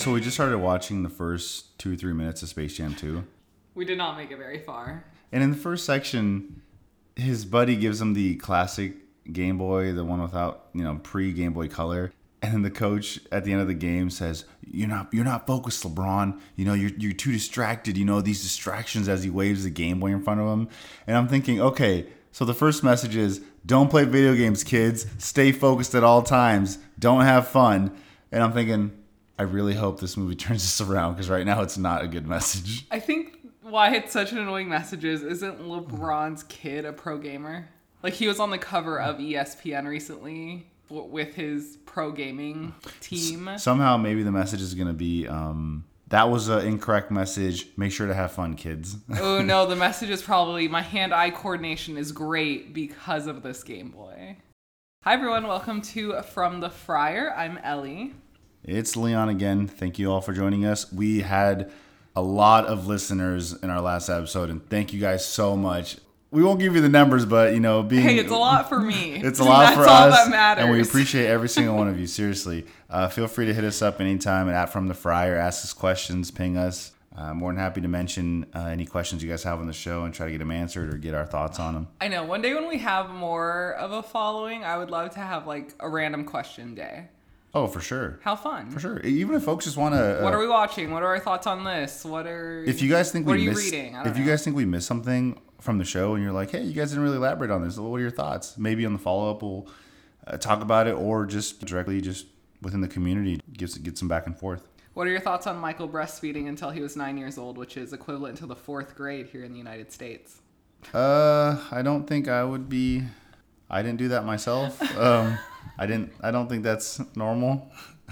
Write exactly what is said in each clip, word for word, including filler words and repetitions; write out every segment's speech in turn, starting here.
So we just started watching the first two or three minutes of Space Jam two. We did not make it very far. And in the first section, his buddy gives him the classic Game Boy, the one without, you know, pre-Game Boy Color. And then the coach at the end of the game says, "You're not, you're not focused, LeBron. You know, you're, you're too distracted. You know, these distractions," as he waves the Game Boy in front of him. And I'm thinking, okay, so the first message is, don't play video games, kids. Stay focused at all times. Don't have fun. And I'm thinking, I really hope this movie turns this around, because right now it's not a good message. I think why it's such an annoying message is, isn't LeBron's kid a pro gamer? Like, he was on the cover of E S P N recently with his pro gaming team. S- somehow maybe the message is going to be, um, that was an incorrect message. Make sure to have fun, kids. Oh, no, the message is probably, my hand-eye coordination is great because of this Game Boy. Hi, everyone. Welcome to From the Fryer. I'm Ellie. It's Leon again. Thank you all for joining us. We had a lot of listeners in our last episode, and thank you guys so much. We won't give you the numbers, but, you know, being... Hey, it's a lot for me. It's a lot for us. That's all that matters. And we appreciate every single one of you, seriously. Uh, feel free to hit us up anytime at From the Fryer, ask us questions, ping us. Uh, more than happy to mention uh, any questions you guys have on the show and try to get them answered or get our thoughts on them. I know. One day when we have more of a following, I would love to have, like, a random question day. Oh, for sure. How fun. For sure. Even if folks just want to... Uh, what are we watching? What are our thoughts on this? What are... If you guys think what we are you missed, reading? I don't If know. you guys think we missed something from the show and you're like, hey, you guys didn't really elaborate on this, what are your thoughts? Maybe on the follow-up we'll uh, talk about it, or just directly just within the community, get, get some back and forth. What are your thoughts on Michael breastfeeding until he was nine years old, which is equivalent to the fourth grade here in the United States? Uh, I don't think I would be... I didn't do that myself. Um, I didn't. I don't think that's normal.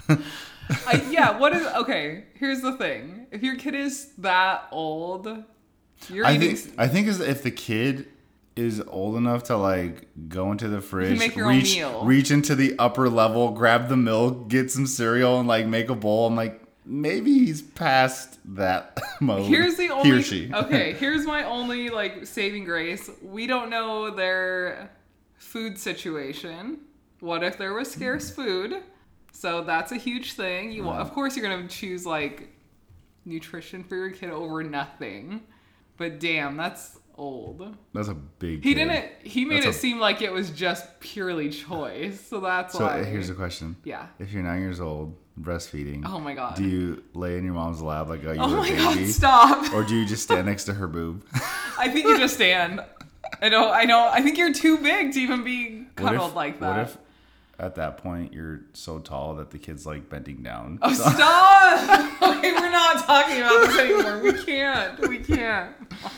I, yeah, what is... Okay, here's the thing. If your kid is that old, you're I eating... think, I think is if the kid is old enough to, like, go into the fridge, make your own reach, meal. reach into the upper level, grab the milk, get some cereal, and, like, make a bowl, I'm like, maybe he's past that mode. Here's the only... He or she. Okay, here's my only, like, saving grace. We don't know their food situation. What if there was scarce food? So that's a huge thing. You, Wow. Of course, you're going to choose, like, nutrition for your kid over nothing. But damn, that's old. That's a big He kid. didn't... He made That's it a- seem like it was just purely choice. So that's So why... here's the question. Yeah. If you're nine years old, breastfeeding, Oh my god. do you lay in your mom's lap like a, you Oh were a my baby? god, stop. Or do you just stand next to her boob? I think you just stand. I don't, I don't, I think you're too big to even be What cuddled if- like that. What if at that point you're so tall that the kid's like bending down? Oh, stop! Okay, we're not talking about this anymore. We can't. We can't.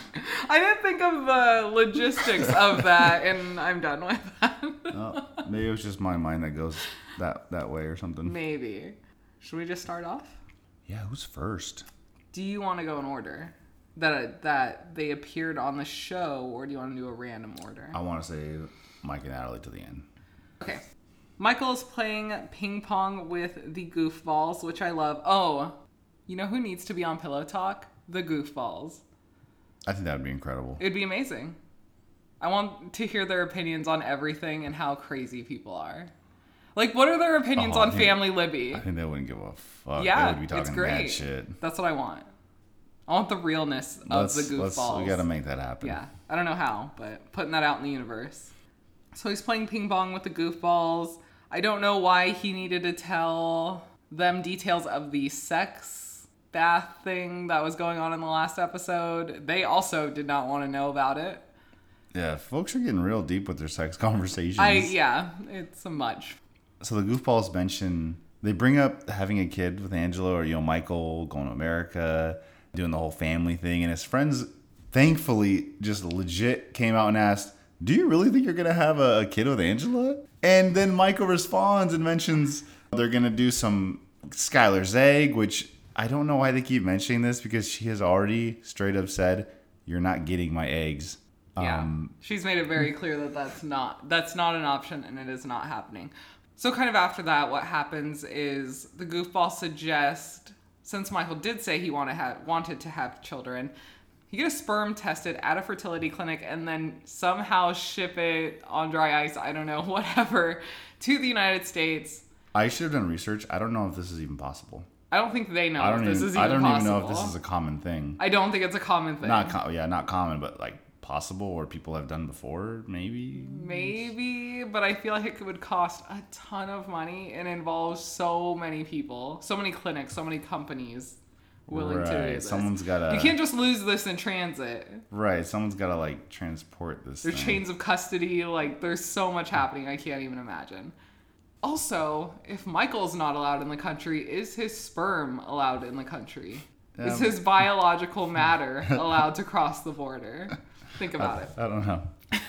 I didn't think of the logistics of that, and I'm done with that. Oh, maybe it was just my mind that goes that, that way or something. Maybe. Should we just start off? Yeah, who's first? Do you want to go in order? That that they appeared on the show, or do you want to do a random order? I want to say Mike and Natalie to the end. Okay. Michael is playing ping pong with the goofballs, which I love. Oh, you know who needs to be on Pillow Talk? The goofballs. I think that would be incredible. It'd be amazing. I want to hear their opinions on everything and how crazy people are. Like, what are their opinions Oh, I on think- Family Libby? I think they wouldn't give a fuck. Yeah, they would be talking it's great. mad shit. That's what I want. I want the realness of Let's, the let's, goofballs. we gotta make that happen. Yeah, I don't know how, but putting that out in the universe. So he's playing ping pong with the goofballs. I don't know why he needed to tell them details of the sex bath thing that was going on in the last episode. They also did not want to know about it. Yeah, folks are getting real deep with their sex conversations. I yeah, it's a much. So the goofballs mention, they bring up having a kid with Angela or, you know, Michael going to America, doing the whole family thing. And his friends, thankfully, just legit came out and asked, do you really think you're going to have a, a kid with Angela? And then Michael responds and mentions they're going to do some Skylar's egg, which I don't know why they keep mentioning this, because she has already straight up said, you're not getting my eggs. Yeah, Um, she's made it very clear that that's not that's not an option and it is not happening. So kind of after that, what happens is the goofball suggest, since Michael did say he wanted have, wanted to have children, he get a sperm tested at a fertility clinic and then somehow ship it on dry ice, I don't know, whatever, to the United States. I should have done research. I don't know if this is even possible. I don't think they know I if don't this even. is even I don't possible. even know if this is a common thing. I don't think it's a common thing. Not com- yeah, not common, but like possible or people have done before. Maybe. Maybe, but I feel like it would cost a ton of money and involves so many people, so many clinics, so many companies willing right. to do this. Someone's gotta. You can't just lose this in transit. Right. Someone's gotta like transport this. There's thing. chains of custody. Like there's so much happening. I can't even imagine. Also, if Michael's not allowed in the country, is his sperm allowed in the country? Um, is his biological matter allowed to cross the border? Think about I, it. I don't know.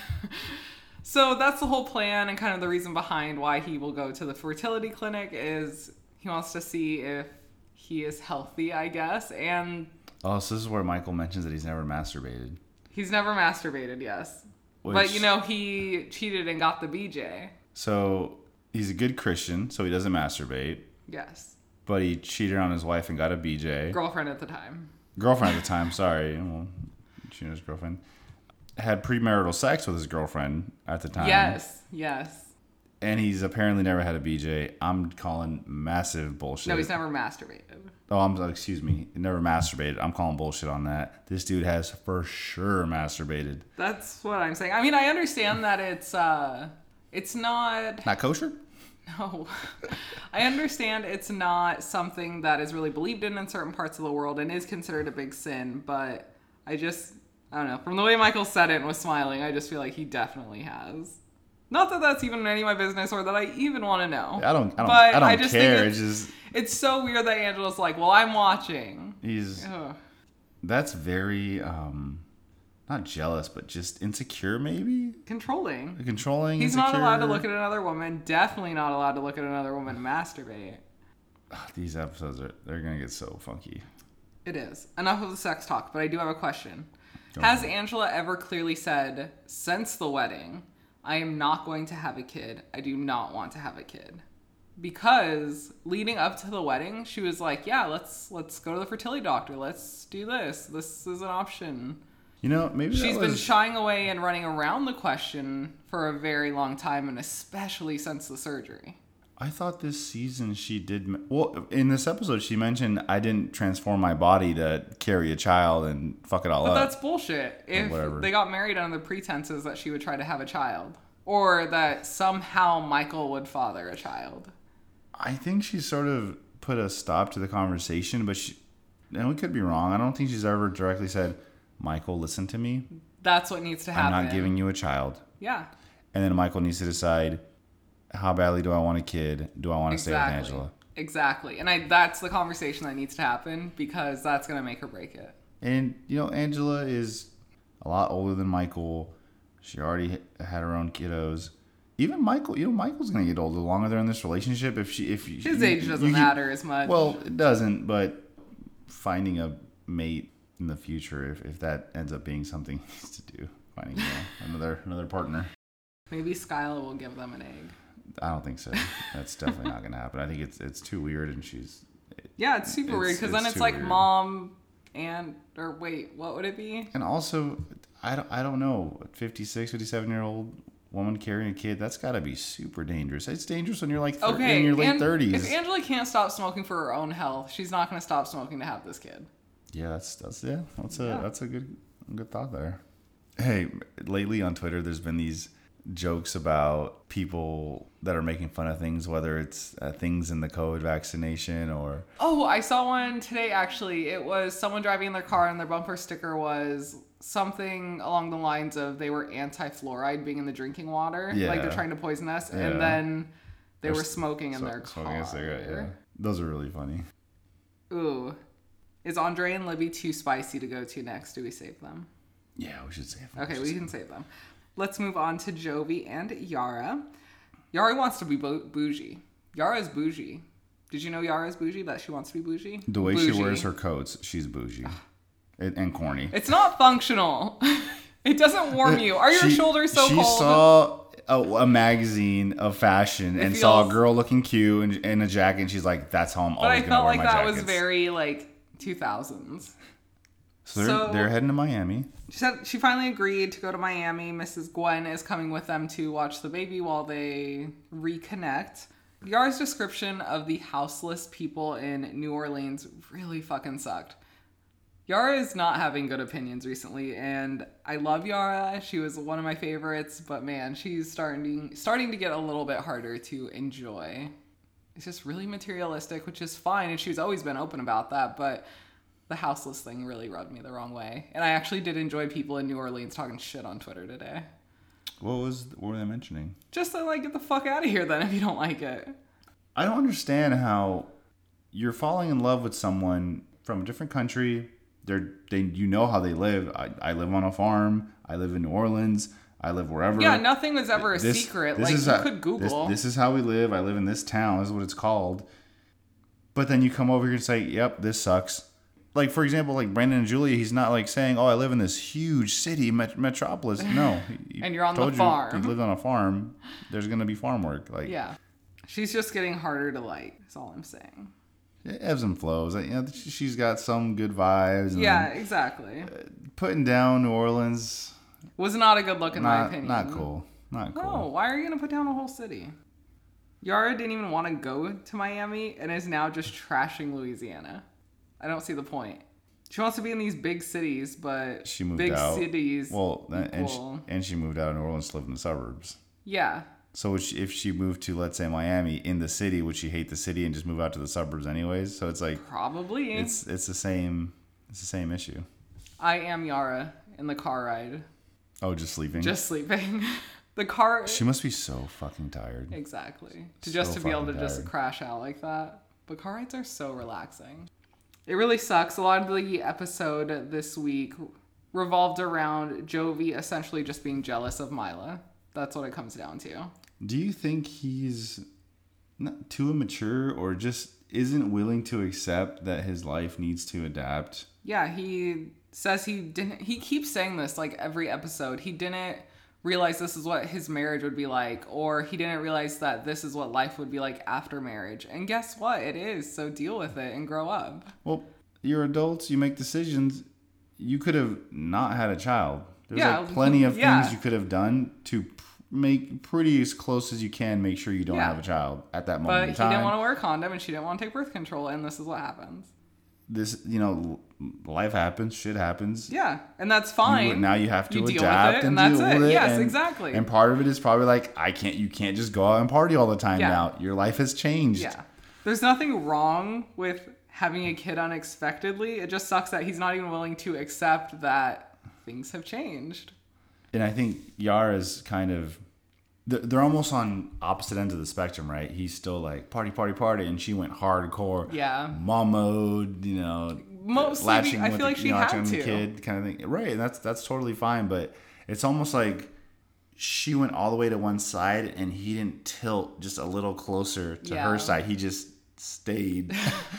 So that's the whole plan, and kind of the reason behind why he will go to the fertility clinic is he wants to see if he is healthy, I guess. And oh, so this is where Michael mentions that he's never masturbated. He's never masturbated, yes. Which, but, you know, he cheated and got the B J. So he's a good Christian, so he doesn't masturbate. Yes. But he cheated on his wife and got a B J. Girlfriend at the time. Girlfriend at the time, sorry. Well, cheated on his girlfriend. Had premarital sex with his girlfriend at the time. Yes, yes. And he's apparently never had a B J. I'm calling massive bullshit. No, he's never masturbated. Oh, I'm excuse me. He never masturbated. I'm calling bullshit on that. This dude has for sure masturbated. That's what I'm saying. I mean, I understand that it's uh it's not Not kosher? No. I understand it's not something that is really believed in in certain parts of the world and is considered a big sin, but I just I don't know. From the way Michael said it and was smiling, I just feel like he definitely has. Not that that's even any of my business or that I even want to know. I don't. I don't. But I don't I just care. think It's just. It's so weird that Angela's like, "Well, I'm watching." He's. Ugh. That's very, um, not jealous, but just insecure, maybe. Controlling. Controlling. He's insecure. not allowed to look at another woman. Definitely not allowed to look at another woman masturbate. These episodes are—they're gonna get so funky. It is. Enough of the sex talk, but I do have a question. Go Has ahead. Angela ever clearly said, since the wedding, I am not going to have a kid. I do not want to have a kid. Because leading up to the wedding, she was like, yeah, let's let's go to the fertility doctor. Let's do this. This is an option. You know, maybe that She's was... been shying away and running around the question for a very long time, and especially since the surgery. I thought this season she did. Well, in this episode, she mentioned I didn't transform my body to carry a child and fuck it all But up. that's bullshit. If whatever. they got married under the pretenses that she would try to have a child, or that somehow Michael would father a child. I think she sort of put a stop to the conversation, but she, and we could be wrong. I don't think she's ever directly said, Michael, listen to me. That's what needs to happen. I'm not giving you a child. Yeah. And then Michael needs to decide, how badly do I want a kid? Do I want to Exactly. stay with Angela? Exactly. And I that's the conversation that needs to happen because that's going to make or break it. And, you know, Angela is a lot older than Michael. She already had her own kiddos. Even Michael, you know, Michael's going to get older the longer they're in this relationship. If she, if His you, age doesn't you, matter as much. Well, it doesn't, but finding a mate in the future, if, if that ends up being something he needs to do, finding you know, another another partner. Maybe Skyla will give them an egg. I don't think so. That's definitely not going to happen. I think it's it's too weird, and she's. It, Yeah, it's super It's- weird because then it's it's too like weird. mom and or wait, what would it be? And also, I don't I don't know, fifty-six, fifty-seven year old woman carrying a kid, that's got to be super dangerous. It's dangerous when you're like thir- Okay, in your late and thirties. if Angela can't stop smoking for her own health, she's not going to stop smoking to have this kid. Yeah, that's that's yeah, that's a Yeah. that's a good good thought there. Hey, lately on Twitter, there's been these jokes about people that are making fun of things, whether it's uh, things in the COVID vaccination or Oh, I saw one today actually. It was someone driving in their car and their bumper sticker was something along the lines of they were anti-fluoride being in the drinking water. Yeah. Like they're trying to poison us. Yeah. And then they They're were s- smoking in so- their smoking car. a cigarette. Yeah, those are really funny. Ooh. Is Andre and Libby too spicy to go to next? Do we save them? Yeah, we should save them. Okay, should we save can save them. Let's move on to Jovi and Yara. Yara wants to be bo- bougie. Yara's bougie. Did you know Yara's bougie? That she wants to be bougie? The way Bougie. she wears her coats, she's bougie and, and corny. It's not functional. It doesn't warm you. Are your She- shoulders so she cold? saw a, a magazine of fashion It and saw a feels- girl looking cute in, in a jacket, and she's like, "That's how I'm but always I gonna felt wear like my that jackets." was very like two thousands. So they're, so- they're heading to Miami. She said she finally agreed to go to Miami. Missus Gwen is coming with them to watch the baby while they reconnect. Yara's description of the houseless people in New Orleans really fucking sucked. Yara is not having good opinions recently, and I love Yara. She was one of my favorites, but man, she's starting starting to get a little bit harder to enjoy. It's just really materialistic, which is fine, and she's always been open about that, but the houseless thing really rubbed me the wrong way. And I actually did enjoy people in New Orleans talking shit on Twitter today. What was what were they mentioning? Just to, like, get the fuck out of here then if you don't like it. I don't understand how you're falling in love with someone from a different country. They're they you know how they live. I, I live on a farm. I live in New Orleans. I live wherever. Yeah, nothing was ever a this, secret. This like, you how, could Google. This, this is how we live. I live in this town. This is what it's called. But then you come over here and say, yep, this sucks. Like, for example, like Brandon and Julia, he's not like saying, oh, I live in this huge city, met- metropolis. No. He, and you're on told the you farm. You live on a farm. There's going to be farm work. Like, yeah. She's just getting harder to like, is all I'm saying. It ebbs and flows. Like, you know, she's got some good vibes. And yeah, exactly. Putting down New Orleans was not a good look in not, my opinion. Not cool. Not cool. No, why are you going to put down a whole city? Yara didn't even want to go to Miami and is now just trashing Louisiana. I don't see the point. She wants to be in these big cities, but she moved big out. cities. Well, and she, and she moved out of New Orleans to live in the suburbs. Yeah. So if she moved to, let's say, Miami in the city, would she hate the city and just move out to the suburbs anyways? So it's like probably it's it's the same it's the same issue. I am Yara in the car ride. Oh, just sleeping. Just sleeping. The car. She must be so fucking tired. Exactly. To So just to be able to fucking just tired. crash out like that. But car rides are so relaxing. It really sucks. A lot of the episode this week revolved around Jovi essentially just being jealous of Mila. That's what it comes down to. Do you think he's not too immature or just isn't willing to accept that his life needs to adapt? Yeah, he says he didn't. He keeps saying this like every episode. He didn't realize this is what his marriage would be like, or he didn't realize that this is what life would be like after marriage. And guess what? It is. So deal with it and grow up. Well, you're adults. You make decisions. You could have not had a child. There's Yeah, like plenty of yeah. things you could have done to pr- make pretty as close as you can. Make sure you don't Yeah. have a child at that moment But in he time. didn't want to wear a condom and she didn't want to take birth control. And this is what happens. This, you know, life happens. Shit happens. Yeah, and that's fine. You, now you have to You deal adapt with it, and, and that's deal it. with it. Yes, and, exactly. And part of it is probably like I can't. You can't just go out and party all the time Yeah. now. Your life has changed. Yeah. There's nothing wrong with having a kid unexpectedly. It just sucks that he's not even willing to accept that things have changed. And I think Yara's kind of, they're they're almost on opposite ends of the spectrum, right? He's still like party, party, party, and she went hardcore, Yeah. mom mode, you know, Mostly, latching I with feel like the, she you know, had latching on the to. kid kind of thing, right? And that's that's totally fine, but it's almost like she went all the way to one side, and he didn't tilt just a little closer to Yeah. her side. He just stayed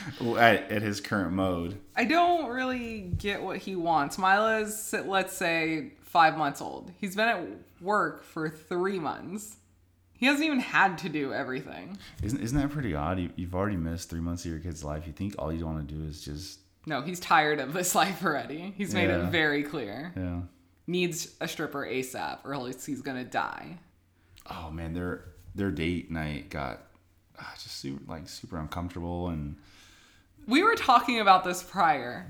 at, at his current mode. I don't really get what he wants. Mila's, let's say, five months old. He's been at work for three months. He hasn't even had to do everything. Isn't isn't that pretty odd? You, you've already missed three months of your kid's life. You think all you want to do is just No, he's tired of this life already. He's made Yeah. it very clear. yeah. Needs a stripper ASAP or else he's gonna die. Oh man, their their date night got ah, just super like super uncomfortable, and We were talking about this prior.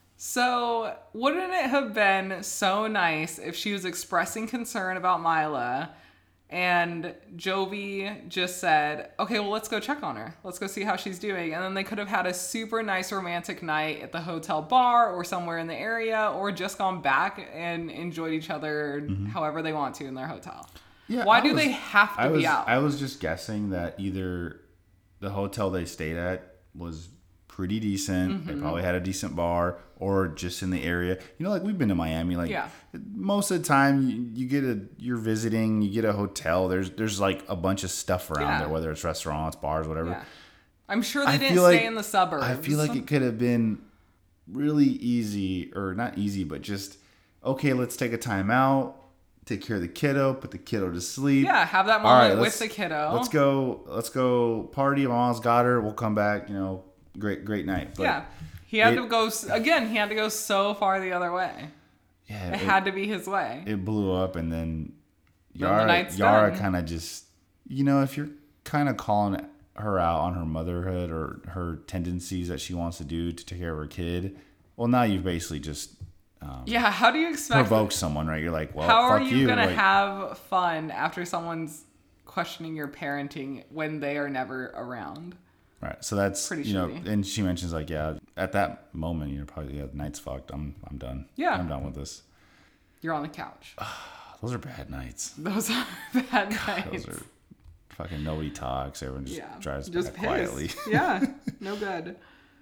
So, wouldn't it have been so nice if she was expressing concern about Mila and Jovi just said, okay, well, let's go check on her. Let's go see how she's doing. And then they could have had a super nice romantic night at the hotel bar or somewhere in the area, or just gone back and enjoyed each other however they want to in their hotel. yeah. Why I do was- they have to I was be out? I was just guessing that either the hotel they stayed at was pretty decent. Mm-hmm. They probably had a decent bar, or just in the area. You know, like we've been to Miami. Like Yeah. most of the time, you, you get a you're visiting, you get a hotel. There's there's like a bunch of stuff around Yeah. there, whether it's restaurants, bars, whatever. Yeah. I'm sure they I didn't feel stay like- in the suburbs. I feel like it could have been really easy, or not easy, but just okay. Let's take a time out, take care of the kiddo, put the kiddo to sleep. Yeah, have that All moment right, with let's- the kiddo. Let's go. Let's go party. My mom's got her. We'll come back. You know, great, great night. But yeah. He had it- to go, s- again, he had to go so far the other way. yeah, It, it, had to be his way. it blew up, and then Then the Yara, night's Yara done. kind of just, you know, if you're kind of calling her out on her motherhood or her tendencies that she wants to do to take care of her kid. Well, now you've basically just um, yeah. How do you expect provoke someone, right? You're like, well, how are fuck you, you gonna like, have fun after someone's questioning your parenting when they are never around? Right. So that's Pretty you know, shitty. and she mentions like, yeah, at that moment, you know, probably yeah, the night's fucked. I'm I'm done. Yeah. I'm done with this. You're on the couch. Those are bad nights. Those are bad nights. Those are fucking nobody talks. Everyone just yeah. drives just back quietly. yeah. No good.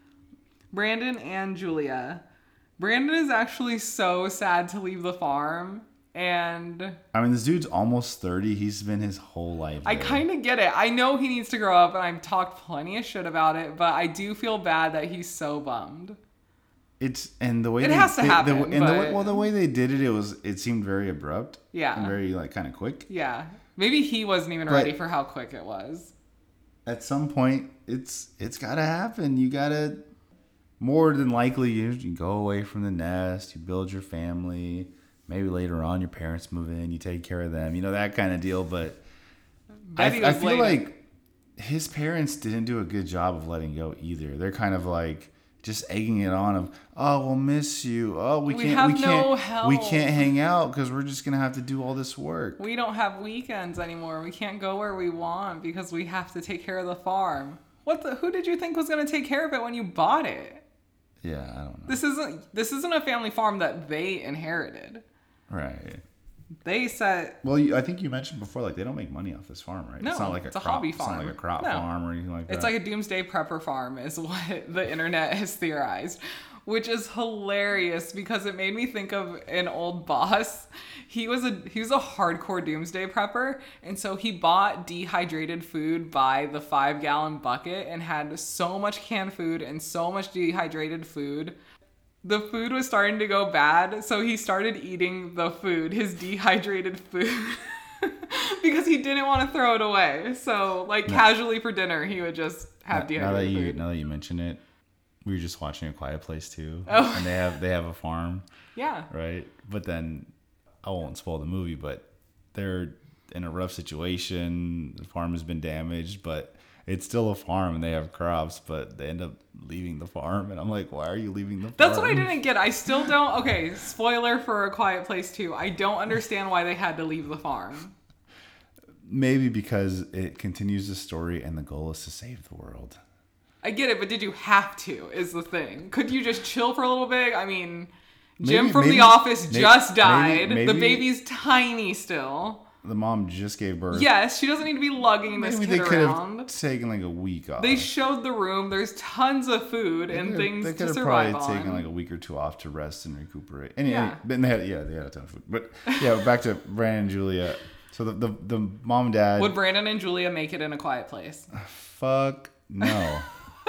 Brandon and Julia. Brandon is actually so sad to leave the farm, and I mean, this dude's almost thirty. He's been his whole life I there. kind of get it. I know he needs to grow up, and I've talked plenty of shit about it, but I do feel bad that he's so bummed. It's and the way It they, has to they- happen, The, and the but- way, well, the way they did it, it was it seemed very abrupt. Yeah. And very like kind of quick. Yeah. Maybe he wasn't even But- ready for how quick it was. At some point, it's it's gotta happen. You gotta more than likely you, you go away from the nest. You build your family. Maybe later on your parents move in. You take care of them. You know that kind of deal. But I, Betty I was feel later. like his parents didn't do a good job of letting go either. They're kind of like just egging it on of, oh, we'll miss you. Oh, we, We can't. have we can't. no help. We can't hang out because we're just gonna have to do all this work. We don't have weekends anymore. We can't go where we want because we have to take care of the farm. What the? Who did you think was going to take care of it when you bought it? Yeah, I don't know. This isn't this isn't a family farm that they inherited. Right. They set Well, you, I think you mentioned before, like they don't make money off this farm, right? No, it's not like a, it's a crop, hobby It's farm. not like a crop No. farm or anything like that. it's like a doomsday prepper farm is what the internet has theorized, which is hilarious because it made me think of an old boss. He was a he was a hardcore doomsday prepper, and so he bought dehydrated food by the five gallon bucket and had so much canned food and so much dehydrated food. The food was starting to go bad, so he started eating the food, his dehydrated food, because he didn't want to throw it away. So, like, No. casually for dinner, he would just have now, dehydrated now that you food. now that you mention it, we were just watching A Quiet Place too, Oh. and they have they have a farm, Yeah. right? But then I won't spoil the movie, but they're in a rough situation. The farm has been damaged, but it's still a farm and they have crops, but they end up leaving the farm, and I'm like, why are you leaving the farm? That's what I didn't get. I still don't. Okay, spoiler for A Quiet Place two. I don't understand why they had to leave the farm. Maybe because it continues the story and the goal is to save the world. I get it, but did you have to, is the thing. Could you just chill for a little bit? I mean, Jim Maybe- from maybe- The Office maybe- just maybe- died. maybe- the baby's tiny still. The mom just gave birth. Yes, she doesn't need to be lugging this Maybe they kid could around. have taken like a week off. They showed the room. There's tons of food They and could've- things they to could have survive probably on. taken like a week or two off to rest and recuperate. And Yeah. yeah, then they had yeah they had a ton of food. But yeah, back to Brandon and Julia. So the the, the mom and dad. Would Brandon and Julia make it in A Quiet Place? Fuck no.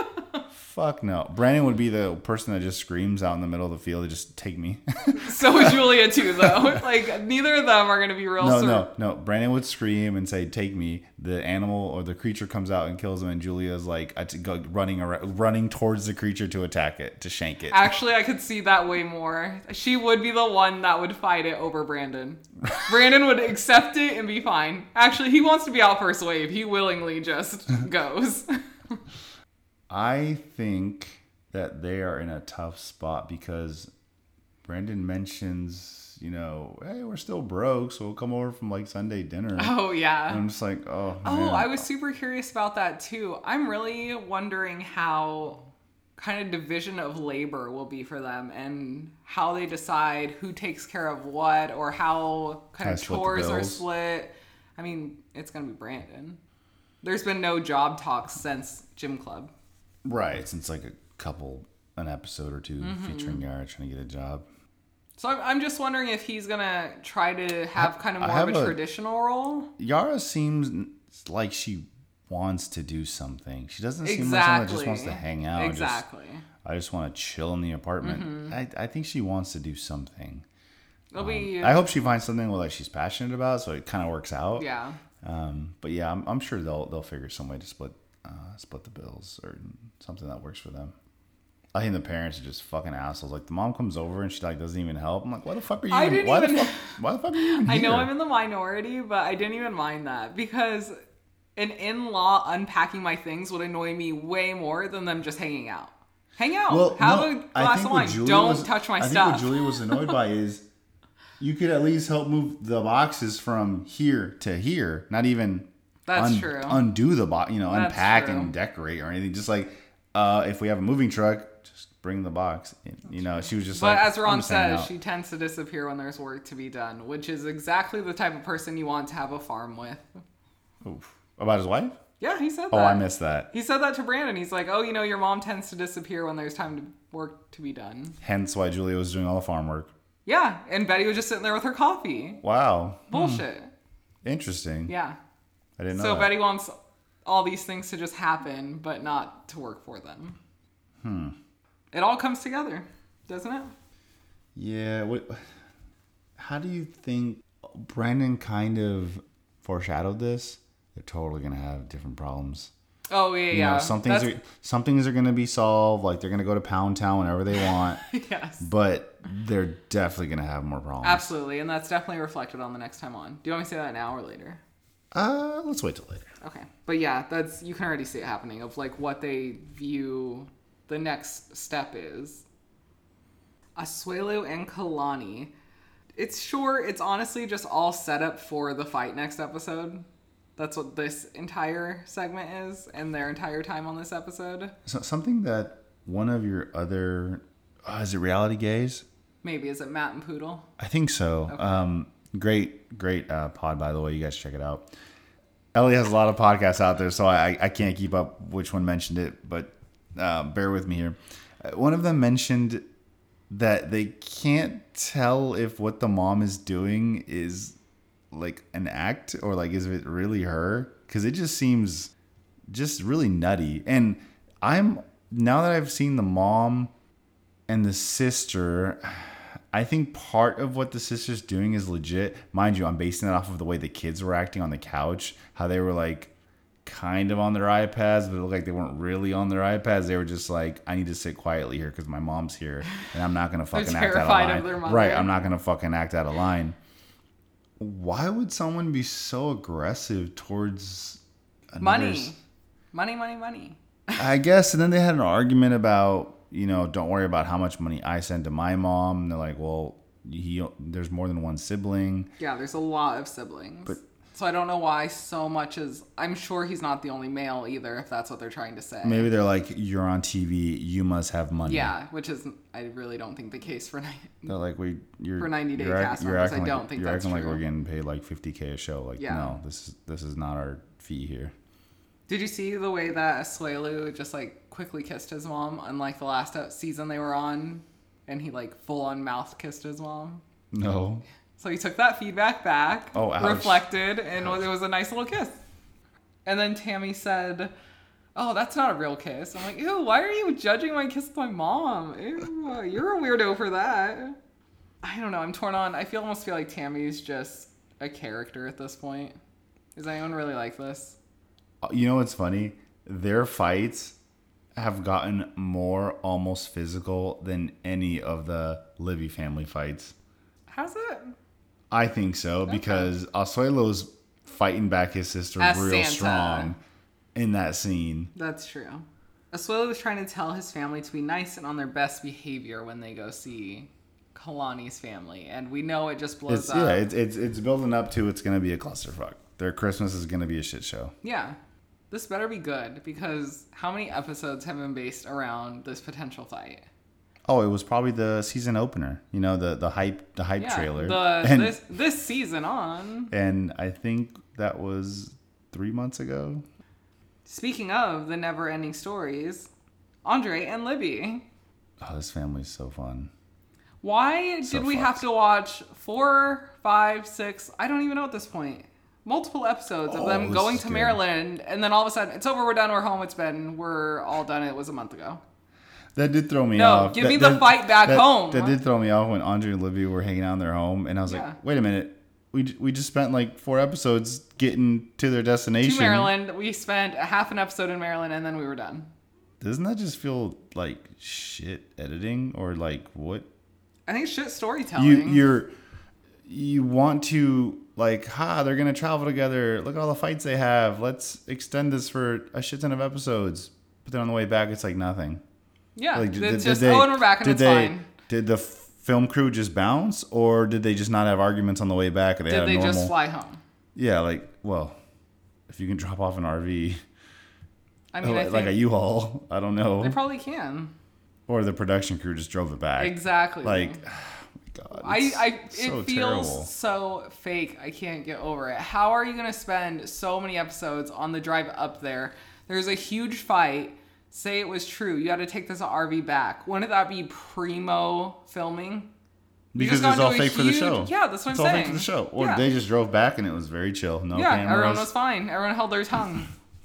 Fuck no. Brandon would be the person that just screams out in the middle of the field to just take me. So would Julia too, though. Like, neither of them are going to be real. no, sur- no, no. Brandon would scream and say, "Take me." The animal or the creature comes out and kills him, and Julia's like uh, to go running around, running towards the creature to attack it, to shank it. Actually, I could see that way more. She would be the one that would fight it over Brandon. Brandon would accept it and be fine. Actually, he wants to be out first wave. He willingly just goes. I think that they are in a tough spot because Brandon mentions, you know, hey, we're still broke, so we'll come over from like Sunday dinner. Oh, yeah. And I'm just like, oh, Oh, man. I was super curious about that too. I'm really wondering how kind of division of labor will be for them and how they decide who takes care of what or how kind How of to split the chores are bills. split. I mean, it's going to be Brandon. There's been no job talks since Gym Club. Right, since like a couple, an episode or 2 Mm-hmm. featuring Yara trying to get a job. So I'm, I'm just wondering if he's going to try to have kind of I more of have a a- traditional role. Yara seems like she wants to do something. She doesn't seem like someone that just wants to hang out. and just- Exactly. I just want to chill in the apartment. I, I think she wants to do something. It'll be, I hope she finds something like she's passionate about, so it kind of works out. yeah. Um, but yeah, I'm, I'm sure they'll they'll figure some way to split uh, split the bills or something that works for them. I think the parents are just fucking assholes. Like the mom comes over and she like doesn't even help. I'm like, why the fuck are you? I even, didn't why even- the fuck? Why the fuck are you even I here? know I'm in the minority, but I didn't even mind that because an in-law unpacking my things would annoy me way more than them just hanging out. Hang out. Well, Have no, a I glass think of what wine. Julia Don't was- touch my I stuff. think what Julia was annoyed by is you could at least help move the boxes from here to here. Not even That's un- true. undo the box, you know, That's unpack true. and decorate or anything. Just like uh, if we have a moving truck, just bring the box. In. You know, she was just But like. as I'm Ron just hanging says, out. she tends to disappear when there's work to be done, which is exactly the type of person you want to have a farm with. Oof. About his wife? Yeah, he said that. Oh, I missed that. He said that to Brandon. He's like, oh, you know, your mom tends to disappear when there's time to work to be done. Hence why Julia was doing all the farm work. Yeah, and Betty was just sitting there with her coffee. Wow. Bullshit. Interesting. Yeah. I didn't know So that. Betty wants all these things to just happen, but not to work for them. Hmm. It all comes together, doesn't it? Yeah. What? How do you think Brandon kind of foreshadowed this? They're totally gonna have different problems. Oh yeah, You yeah. know, some things That's- are some things are gonna be solved. Like they're gonna go to Pound Town whenever they want. yes. But they're definitely gonna have more problems. Absolutely, and that's definitely reflected on the next time on. Do you want me to say that now or later? Uh, let's wait till later. Okay. But yeah, that's you can already see it happening of like what they view the next step is. Asuelu and Kalani. It's short, it's honestly just all set up for the fight next episode. That's what this entire segment is and their entire time on this episode. So, something that one of your other uh, is it Reality Gaze? Maybe is it Matt and Poodle? I think so. Okay. Um, great, great uh, pod, by the way. You guys check it out. Ellie has a lot of podcasts out there, so I, I can't keep up which one mentioned it, but uh, bear with me here. Uh, one of them mentioned that they can't tell if what the mom is doing is like an act or like is it really her, because it just seems just really nutty. And I'm now that I've seen the mom and the sister, I think part of what the sister's doing is legit. Mind you, I'm basing it off of the way the kids were acting on the couch, how they were like kind of on their iPads, but it looked like they weren't really on their iPads. They were just like, I need to sit quietly here because my mom's here and I'm not going to fucking act out of terrified line. of their mother. Right, I'm not going to fucking act out of line. Why would someone be so aggressive towards another Money. s- Money, money, money. I guess. And then they had an argument about, you know, don't worry about how much money I send to my mom. And they're like, well, he there's more than one sibling. Yeah, there's a lot of siblings. But- so I don't know why so much is... I'm sure he's not the only male either, if that's what they're trying to say. Maybe they're like, you're on T V, you must have money. Yeah, which is... I really don't think the case for... They're like, we you're For ninety day you're, cast you're members, acting I like, don't think you're that's acting like true. we're getting paid like fifty K a show. Like, Yeah. no, this is this is not our fee here. Did you see the way that Asuelu just, like, quickly kissed his mom, unlike the last uh, season they were on, and he, like, full-on mouth kissed his mom? No. So he took that feedback back, Oh, ouch. reflected, and it was a nice little kiss. And then Tammy said, oh, that's not a real kiss. I'm like, ew, why are you judging my kiss with my mom? Ew, you're a weirdo for that. I don't know. I'm torn on. I feel almost feel like Tammy's just a character at this point. Does anyone really like this? You know what's funny? Their fights have gotten more almost physical than any of the Livy family fights. How's it? I think so, because Asuelo's fighting back his sister As real Santa. strong in that scene. That's true. Asuelu was trying to tell his family to be nice and on their best behavior when they go see Kalani's family, and we know it just blows It's up. yeah, it's it's it's building up to it's gonna be a clusterfuck. Their Christmas is gonna be a shit show. Yeah. This better be good, because how many episodes have been based around this potential fight? Oh, it was probably the season opener. You know, the the hype the hype Yeah, trailer. the and, this this season on. and I think that was three months ago. Speaking of the never-ending stories, Andre and Libby. Oh, this family's so fun. Why So did we fucked. have to watch four, five, six? I don't even know at this point. Multiple episodes of Oh, them this going is to good. Maryland, and then all of a sudden, it's over, we're done, we're home, it's been, we're all done, it was a month ago. That did throw me No, off. give That- me the that- fight back that- home. That did throw me off when Andre and Olivia were hanging out in their home, and I was Yeah. like, "Wait a minute, we j- we just spent like four episodes getting to their destination. To Maryland, we spent a half an episode in Maryland, and then we were done. Doesn't that just feel like shit editing or like what? I think it's shit storytelling. You you're you want to like, ha, they're gonna travel together. Look at all the fights they have. Let's extend this for a shit ton of episodes. But then on the way back, it's like nothing. Yeah, like, it's did, just, did they, oh, and we're back and did it's they, fine. Did the film crew just bounce, or did they just not have arguments on the way back? And they Did had a they normal, just fly home? Yeah, like, well, if you can drop off an R V, I mean, like, I think like a U-Haul, I don't know. they probably can. Or the production crew just drove it back. Exactly. Like, oh my God. I, I, it so feels terrible. so fake. I can't get over it. How are you going to spend so many episodes on the drive up there? There's a huge fight. Say it was true. You had to take this R V back. Wouldn't that be primo filming? You Because just it's all gone to a fake for the huge- show. Yeah, that's what it's I'm all saying. fake for the show. Or Yeah. they just drove back and it was very chill. No Yeah, cameras. everyone was fine. Everyone held their tongue.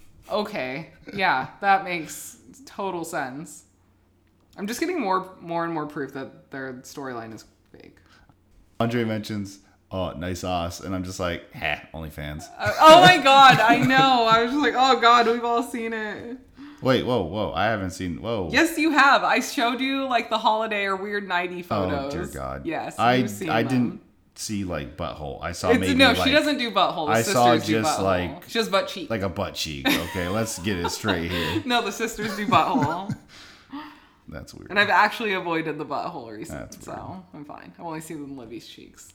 Okay. Yeah, that makes total sense. I'm just getting more more and more proof that their storyline is fake. Andre mentions, oh, nice ass. And I'm just like, heh, OnlyFans. Uh, oh my God, I know. I was just like, oh God, we've all seen it. Wait, whoa, whoa. I haven't seen, whoa. Yes, you have. I showed you like the holiday or weird nighty Oh, photos. dear God. Yes, I, you've seen I them. didn't see like butthole. I saw It's, maybe no, like, she doesn't do butthole. The I sisters saw do just, butthole. like- She does butt cheek. like a butt cheek. Okay, let's get it straight here. No, the sisters do butthole. That's weird. And I've actually avoided the butthole recently, That's so I'm fine. I've only seen Libby's cheeks.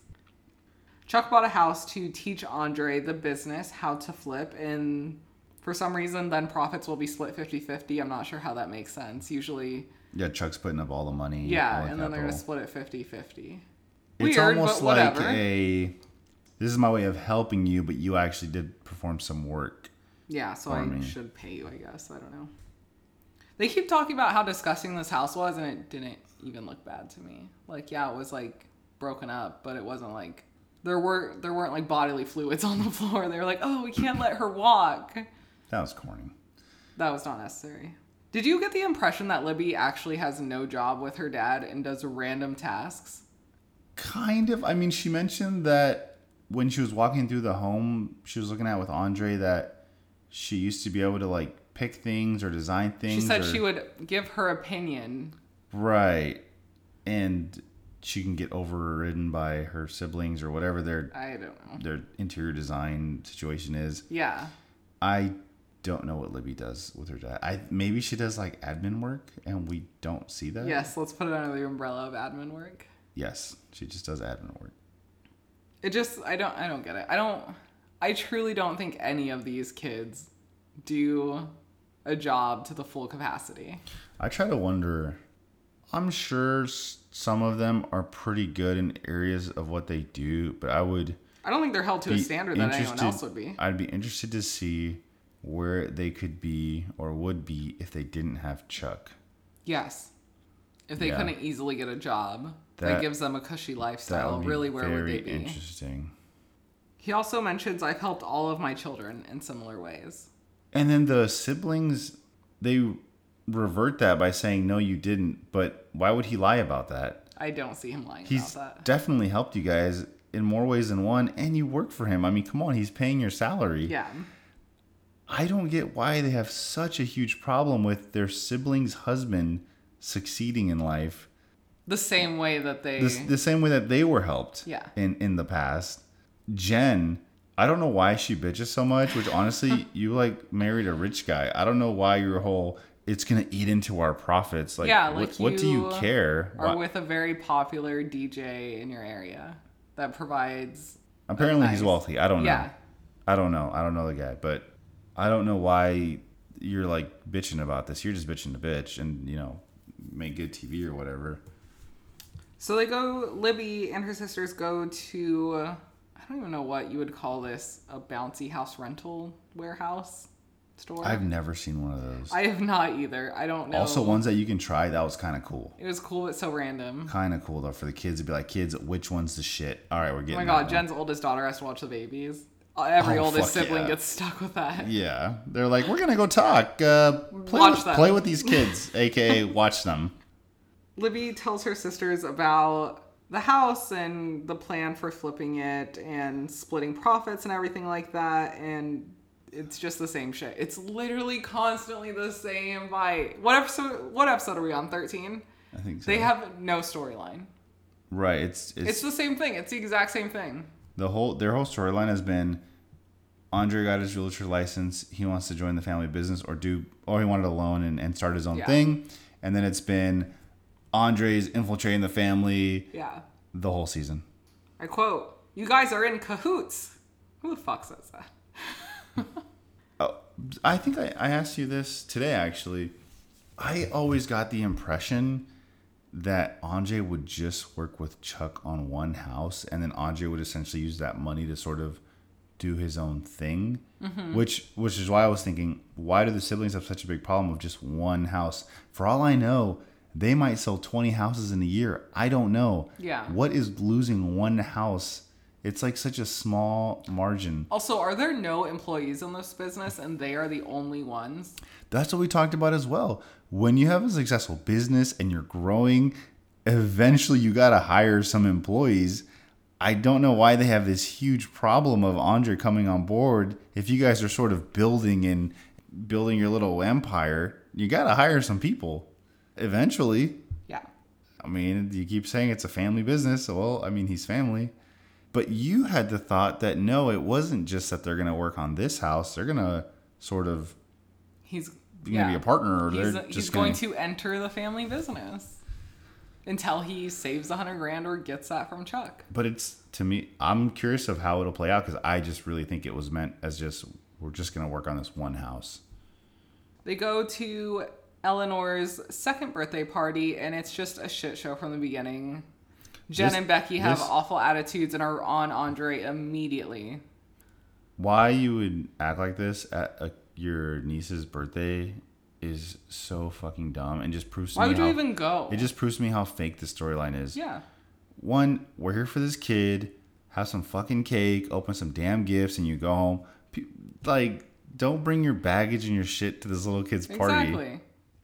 Chuck bought a house to teach Andre the business, how to flip, and for some reason, then profits will be split fifty-fifty. I'm not sure how that makes sense. Usually, Yeah, Chuck's putting up all the money. yeah, all the and then they're going to capital. split it fifty-fifty. It's Weird, almost but like whatever. a, this is my way of helping you, but you actually did perform some work. Yeah, so for I me. should pay you, I guess. I don't know. They keep talking about how disgusting this house was, and it didn't even look bad to me. Like, yeah, it was like broken up, but it wasn't like there were there weren't like bodily fluids on the floor. They were like, oh, we can't let her walk. That was corny. That was not necessary. Did you get the impression that Libby actually has no job with her dad and does random tasks? Kind of. I mean, she mentioned that when she was walking through the home she was looking at with Andre that she used to be able to like pick things or design things. She said or, she would give her opinion. Right. And she can get overridden by her siblings or whatever their I don't know. their interior design situation is. Yeah. I don't know what Libby does with her dad. I maybe she does like admin work and we don't see that. Yes, let's put it under the umbrella of admin work. Yes, she just does admin work. It just I don't I don't get it. I don't I truly don't think any of these kids do a job to the full capacity. I try to wonder. I'm sure s- some of them are pretty good in areas of what they do, but I would I don't think they're held to a be standard that anyone interested- else would be. I'd be interested to see where they could be or would be if they didn't have Chuck. Yes. If they Yeah. couldn't easily get a job that, That- gives them a cushy That lifestyle, would be really where very would they be? interesting. He also mentions I've helped all of my children in similar ways. And then the siblings, they revert that by saying, no, you didn't. But why would he lie about that? I don't see him lying He's about that. definitely helped you guys in more ways than one, and you work for him. I mean, come on, he's paying your salary. Yeah. I don't get why they have such a huge problem with their sibling's husband succeeding in life. The same way that they The, the same way that they were helped Yeah. in, in the past. Jen, I don't know why she bitches so much, which honestly, you like married a rich guy. I don't know why your whole, it's going to eat into our profits. Like, Yeah, what, like what do you you care? are Why- with a very popular D J in your area that provides Apparently he's nice- wealthy. I don't know. Yeah. I don't know. I don't know the guy, but I don't know why you're like bitching about this. You're just bitching to bitch and, you know, make good T V or whatever. So they go, Libby and her sisters go to, uh, I don't even know what you would call this, a bouncy house rental warehouse store. I've never seen one of those. I have not either. I don't know. Also, ones that you can try, that was kind of cool. It was cool, but so random. Kind of cool, though, for the kids to be like, kids, which one's the shit? All right, we're Oh getting my that god, one. Jen's oldest daughter has to watch the babies. Uh, Every Oh, oldest fuck sibling yeah. gets stuck with that. Yeah. They're like, we're going to go talk. Uh, play, Watch with, them. play with these kids, a k a watch them. Libby tells her sisters about the house and the plan for flipping it and splitting profits and everything like that, and it's just the same shit. It's literally constantly the same fight. What episode? What episode are we on? thirteen. I think so. They have no storyline. Right. It's, it's, It's the same thing. It's the exact same thing. The whole their whole storyline has been Andre got his realtor license. He wants to join the family business or do or he wanted a loan and, and start his own Yeah. thing. And then it's been Andre's infiltrating the family Yeah. the whole season. I quote, "You guys are in cahoots." Who the fuck says that? Oh, I think I, I asked you this today, actually. I always got the impression that Andre would just work with Chuck on one house, and then Andre would essentially use that money to sort of do his own thing, mm-hmm. which which is why I was thinking, why do the siblings have such a big problem with just one house? For all I know, they might sell twenty houses in a year. I don't know. Yeah. What is losing one house? It's like such a small margin. Also, are there no employees in this business and they are the only ones? That's what we talked about as well. When you have a successful business and you're growing, eventually you got to hire some employees. I don't know why they have this huge problem of Andre coming on board. If you guys are sort of building and building your little empire, you got to hire some people eventually. Yeah. I mean, you keep saying it's a family business. Well, I mean, he's family. But you had the thought that, no, it wasn't just that they're going to work on this house. They're going to sort of He's going to yeah. be a partner. Or He's, they're he's just going gonna... to enter the family business until he saves a hundred grand or gets that from Chuck. But it's, to me, I'm curious of how it'll play out because I just really think it was meant as just, we're just going to work on this one house. They go to Eleanor's second birthday party and it's just a shit show from the beginning. Jen This- and Becky have this- awful attitudes and are on Andre immediately. Why you would act like this at a, your niece's birthday is so fucking dumb and just proves to Why me would how, you even go? it just proves to me how fake the storyline is. Yeah. One, we're here for this kid, have some fucking cake, open some damn gifts, and you go home. Pe- Like, don't bring your baggage and your shit to this little kid's party. Exactly.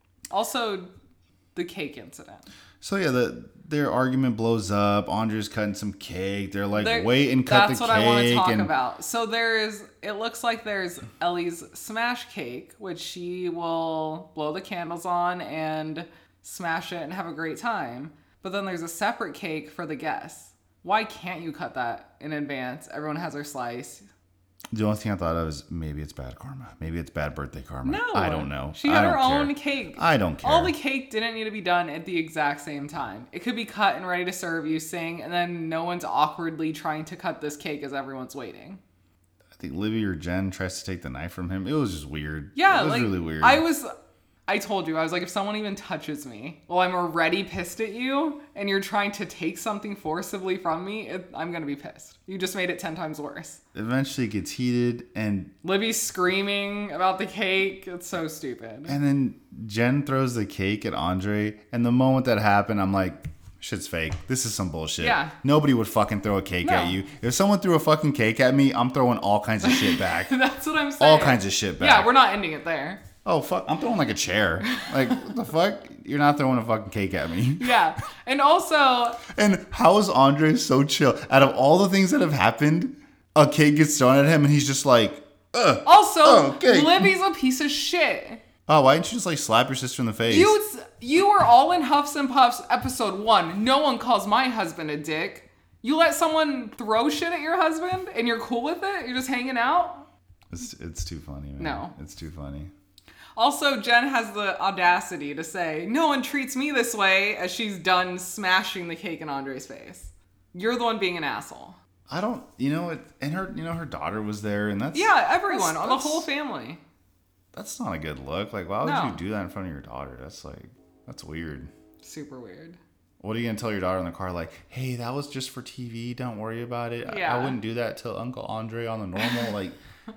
Also, the cake incident. So yeah, the their argument blows up. Andre's cutting some cake. They're like, There- wait and cut the That's cake. what I want to talk and about. So there's, it looks like there's Ellie's smash cake, which she will blow the candles on and smash it and have a great time. But then there's a separate cake for the guests. Why can't you cut that in advance? Everyone has their slice. The only thing I thought of is maybe it's bad karma. Maybe it's bad birthday karma. No. I don't know. She I had don't her care. own cake. I don't care. All the cake didn't need to be done at the exact same time. It could be cut and ready to serve, you sing, and then no one's awkwardly trying to cut this cake as everyone's waiting. I think Livy or Jen tries to take the knife from him. It was just weird. Yeah, it was like, really weird. I was, I told you, I was like, if someone even touches me, well, I'm already pissed at you, and you're trying to take something forcibly from me, it, I'm gonna be pissed. You just made it ten times worse. Eventually, it gets heated, and Libby's screaming about the cake. It's so stupid. and then Jen throws the cake at Andre. And the moment that happened, I'm like, shit's fake. This is some bullshit. Yeah. Nobody would fucking throw a cake No. at you. If someone threw a fucking cake at me, I'm throwing all kinds of shit back. That's what I'm saying. all kinds of shit back. Yeah, we're not ending it there. Oh, fuck. I'm throwing like a chair. Like, what the fuck? You're not throwing a fucking cake at me. Yeah, and also, And how is Andre so chill? Out of all the things that have happened, a cake gets thrown at him and he's just like, ugh. also, Oh, okay. Libby's a piece of shit. Oh, why didn't you just like slap your sister in the face? You you were all in Huffs and Puffs episode one. No one calls my husband a dick. You let someone throw shit at your husband and you're cool with it? You're just hanging out? It's, it's too funny, man. No. It's too funny. Also, Jen has the audacity to say, no one treats me this way, as she's done smashing the cake in Andre's face. You're the one being an asshole. I don't, you know, it, and her, you know, her daughter was there, and that's Yeah, everyone, that's, the that's- whole family. That's not a good look. Like, why would No. you do that in front of your daughter? That's like, that's weird. Super weird. What are you gonna tell your daughter in the car? Like, hey, that was just for T V. Don't worry about it. I, Yeah. I wouldn't do that to Uncle Andre on the normal. Like,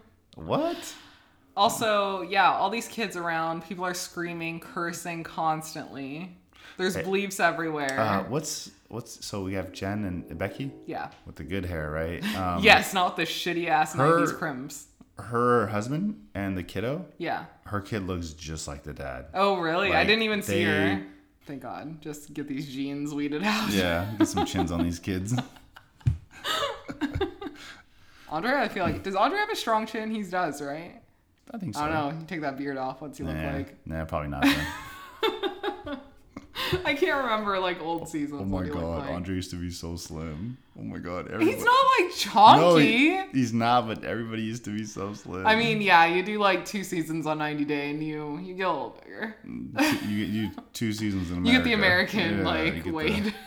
what? Also, yeah, all these kids around, people are screaming, cursing constantly. There's Hey, bleeps everywhere. Uh, what's what's? So we have Jen and Becky yeah. with the good hair, right? Um, Yes, not the shitty ass her- nineties crimps. Her husband and the kiddo. Yeah. Her kid looks just like the dad. Oh, really? I Like, didn't even see they- her. Thank God. Just get these genes weeded out. Yeah, get some chins on these kids. Andre, I feel like, does Andre have a strong chin? He does, right? I think so. I don't know. You take that beard off. What's he Nah, look like? nah, probably not. Then. I can't remember like old seasons. Oh my what he looked god, like. Andre used to be so slim. Oh my god, everybody. He's not like chonky. No, he, he's not, but everybody used to be so slim. I mean, yeah, you do like two seasons on ninety Day, and you you get a little bigger. you get you two seasons in America. You get the American Yeah, like you get weight. the-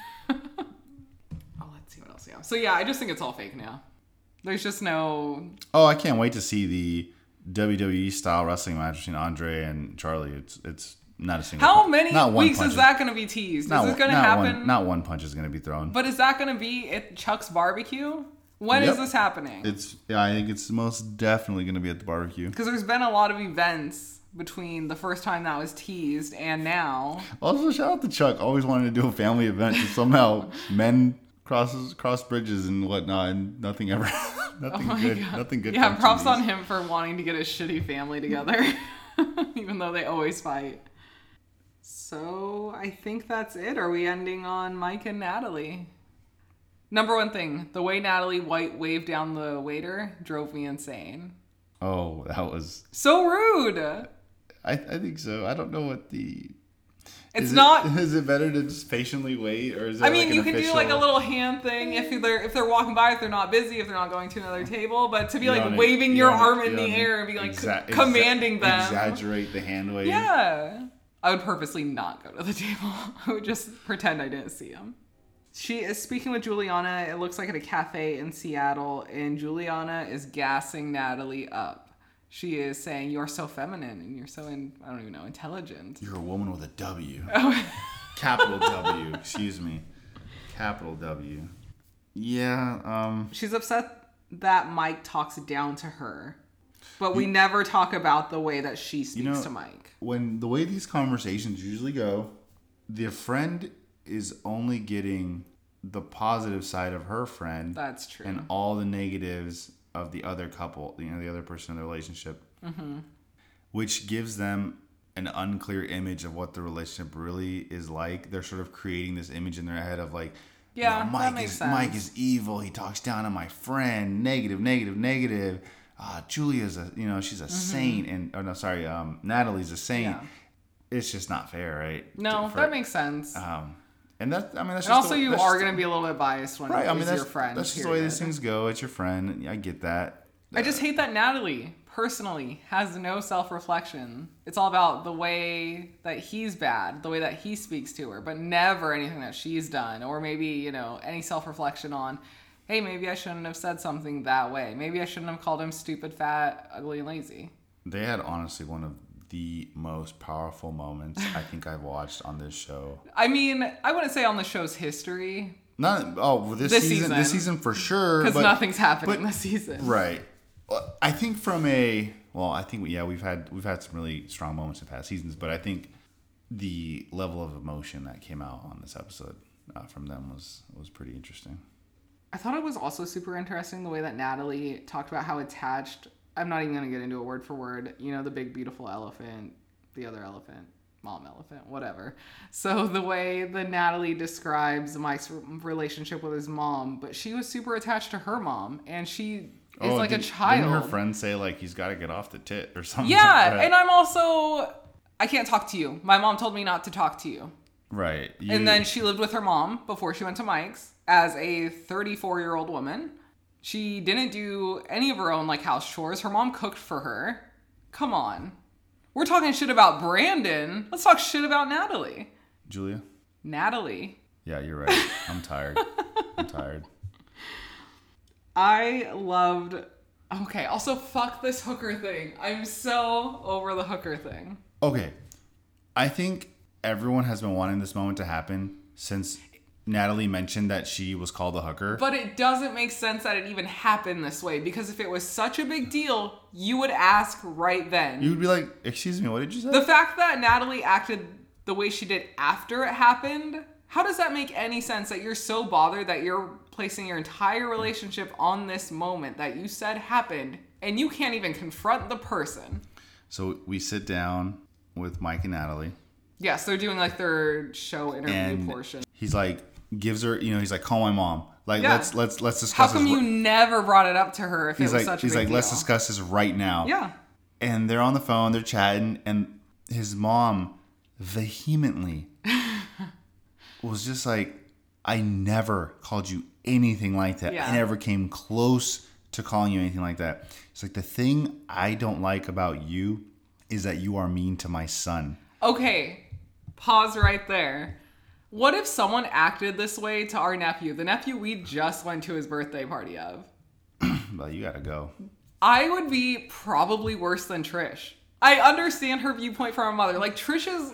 Oh, let's see what else we have. So yeah, I just think it's all fake now. There's just no. Oh, I can't wait to see the W W E style wrestling match between Andre and Charlie. It's it's not a single. How punch. many Not one weeks punch is that going to be teased? Not, is it going to not happen? One, not one punch is going to be thrown. But is that going to be at Chuck's barbecue? When Yep. is this happening? It's yeah, I think it's most definitely going to be at the barbecue. Because there's been a lot of events between the first time that was teased and now. Also, shout out to Chuck. Always wanted to do a family event, and somehow men crosses cross bridges and whatnot, and nothing ever, nothing Oh my good, God. nothing good. Yeah, comes from props these. on him for wanting to get his shitty family together, even though they always fight. So I think that's it. Are we ending on Mike and Natalie? Number one thing, the way Natalie White waved down the waiter drove me insane. Oh, that was. So rude. I, I think so. I don't know what the. It's is not. It, is it better to just patiently wait, or is it? I mean, like you an can official, do like a little hand thing if they're if they're walking by, if they're not busy, if they're not going to another table. But to be You like don't- waving you your don't- arm you in the don't air and be like exa- c- commanding exa- them. Exaggerate the hand wave. Yeah. I would purposely not go to the table. I would just pretend I didn't see him. She is speaking with Juliana. It looks like at a cafe in Seattle, and Juliana is gassing Natalie up. She is saying, "You're so feminine, and you're so in, I don't even know, intelligent." You're a woman with a W. Oh. Capital W. Excuse me. Capital W. Yeah. Um. She's upset that Mike talks down to her, but we never talk about the way that she speaks know- to Mike. When the way these conversations usually go, the friend is only getting the positive side of her friend. That's true. And all the negatives of the other couple, you know, the other person in the relationship, mm-hmm. which gives them an unclear image of what the relationship really is like. They're sort of creating this image in their head of like, Yeah, you know, Mike that makes is sense. Mike is evil. He talks down on my friend. Negative, negative, negative. Uh, Julia's a, you know, she's a saint, and oh no, sorry, um, Natalie's a saint. Mm-hmm. Yeah. It's just not fair, right? No, For- that makes sense. Um, and that, I mean, that's and just also, the, you that's are just going to be a little bit biased when right. I mean, it's that's your friend. That's just the way period. these things go. It's your friend. I get that. I just hate that Natalie, personally, has no self-reflection. It's all about the way that he's bad, the way that he speaks to her, but never anything that she's done. Or maybe, you know, any self-reflection on, hey, maybe I shouldn't have said something that way. Maybe I shouldn't have called him stupid, fat, ugly, and lazy. They had honestly one of the most powerful moments I think I've watched on this show. I mean, I wouldn't say on the show's history, Not oh well, this, This season, season. this season for sure. because but- nothing's happening but- this season. Right. Well, I think from a well, I think yeah, we've had we've had some really strong moments in past seasons, but I think the level of emotion that came out on this episode uh, from them was was pretty interesting. I thought it was also super interesting the way that Natalie talked about how attached, I'm not even going to get into it word for word, you know, the big beautiful elephant, the other elephant, mom elephant, whatever. So the way that Natalie describes Mike's relationship with his mom, but she was super attached to her mom, and she is like did, a child. Didn't her friend say like he's got to get off the tit or something? Yeah, like that? and I'm also, I can't talk to you. My mom told me not to talk to you. Right. You- And then she lived with her mom before she went to Mike's as a thirty-four-year-old woman. She didn't do any of her own like house chores. Her mom cooked for her. Come on. We're talking shit about Brandon. Let's talk shit about Natalie. Julia. Natalie. Yeah, you're right. I'm tired. I'm tired. I loved... Okay, also fuck this hooker thing. I'm so over the hooker thing. Okay. I think everyone has been wanting this moment to happen since Natalie mentioned that she was called a hooker. But it doesn't make sense that it even happened this way, because if it was such a big deal, you would ask right then. You'd be like, excuse me, what did you say? The fact that Natalie acted the way she did after it happened, how does that make any sense that you're so bothered that you're placing your entire relationship on this moment that you said happened and you can't even confront the person? So we sit down with Mike and Natalie. Yes, they're doing like their show interview And portion. he's like, gives her, you know, he's like, call my mom. Like, Yeah. let's let's let's How discuss come this. you never brought it up to her if he's it was like, such a he's big like, deal? let's discuss this right now. Yeah. And they're on the phone, they're chatting, and his mom vehemently was just like, I never called you anything like that. Yeah. I never came close to calling you anything like that. It's like, the thing I don't like about you is that you are mean to my son. Okay, pause right there. What if someone acted this way to our nephew, the nephew we just went to his birthday party of? But you gotta go. I would be probably worse than Trish. I understand her viewpoint from her mother. Like, Trish is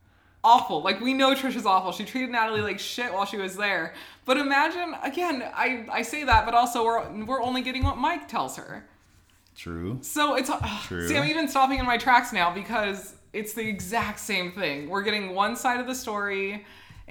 awful. Like, we know Trish is awful. She treated Natalie like shit while she was there. But imagine, again, I, I say that, but also we're we're only getting what Mike tells her. True. So it's... True. See, I'm even stopping in my tracks now because it's the exact same thing. We're getting one side of the story,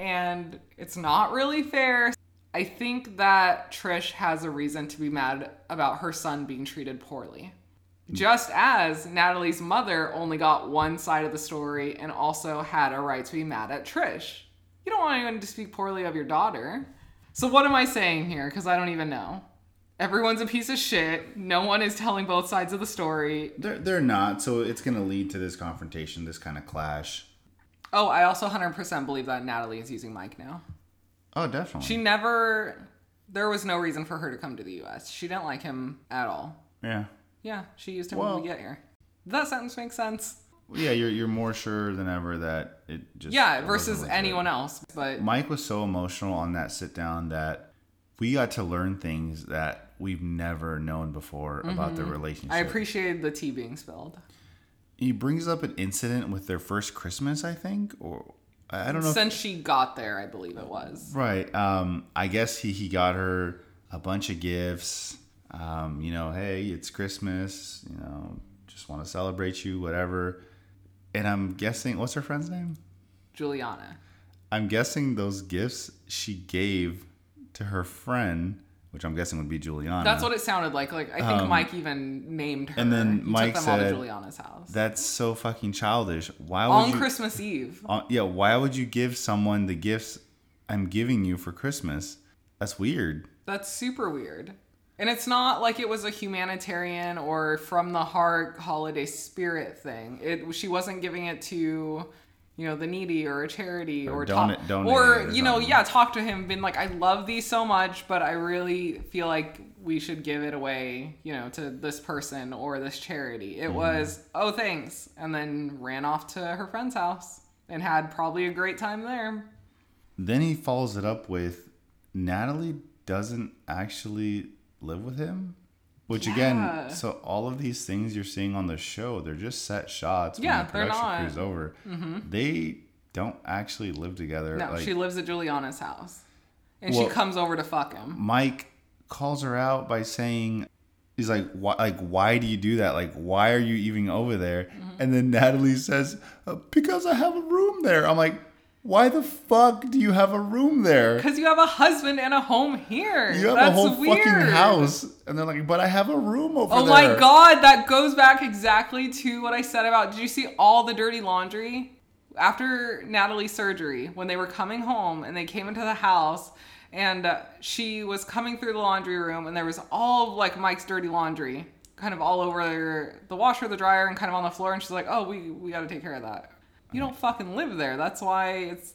and it's not really fair. I think that Trish has a reason to be mad about her son being treated poorly. Just as Natalie's mother only got one side of the story and also had a right to be mad at Trish. You don't want anyone to speak poorly of your daughter. So what am I saying here? Because I don't even know. Everyone's a piece of shit. No one is telling both sides of the story. They're, they're not, so it's going to lead to this confrontation, this kind of clash. Oh, I also one hundred percent believe that Natalie is using Mike now. Oh, definitely. She never... There was no reason for her to come to the U S. She didn't like him at all. Yeah. Yeah, she used him Well, when we get here. That sentence makes sense. Yeah, you're you're more sure than ever that it just... Yeah, it versus wasn't anyone legit. else. But Mike was so emotional on that sit down that we got to learn things that we've never known before mm-hmm. about their relationship. I appreciated the tea being spilled. He brings up an incident with their first Christmas, I think, or I don't know. Since if, she got there, I believe it was. Right. Um, I guess he, he got her a bunch of gifts. Um, you know, hey, it's Christmas. You know, just want to celebrate you, whatever. And I'm guessing, what's her friend's name? Juliana. I'm guessing those gifts she gave to her friend, which I'm guessing would be Juliana. That's what it sounded like. Like I think Um, Mike even named her. and then he Mike took them all said, to Juliana's house. That's so fucking childish. Why would On you, Christmas Eve. Uh, yeah, why would you give someone the gifts I'm giving you for Christmas? That's weird. That's super weird. And it's not like it was a humanitarian or from the heart holiday spirit thing. It she wasn't giving it to, you know, the needy or a charity Or or donate- talk, donate or it or you know, something. yeah, talk to him, been like, I love these so much, but I really feel like we should give it away, you know, to this person or this charity. It Mm-hmm. was, oh, thanks, and then ran off to her friend's house and had probably a great time there. Then he follows it up with Natalie doesn't actually live with him. Which Yeah. again, so all of these things you're seeing on the show, they're just set shots when Yeah, the they're production not. crew's over. Mm-hmm. They don't actually live together. No, like, she lives at Juliana's house. And Well- she comes over to fuck him. Mike calls her out by saying, he's like, why, like, why do you do that? Like, why are you even over there? Mm-hmm. And then Natalie says, uh, because I have a room there. I'm like, why the fuck do you have a room there? Because you have a husband and a home here. You have That's a whole weird. fucking house. And they're like, but I have a room over Oh there. my god, that goes back exactly to what I said about, did you see all the dirty laundry? After Natalie's surgery, when they were coming home and they came into the house and uh, she was coming through the laundry room and there was all of like Mike's dirty laundry kind of all over the washer, the dryer, and kind of on the floor. And she's like, oh, we, we got to take care of that. You don't fucking live there. That's why it's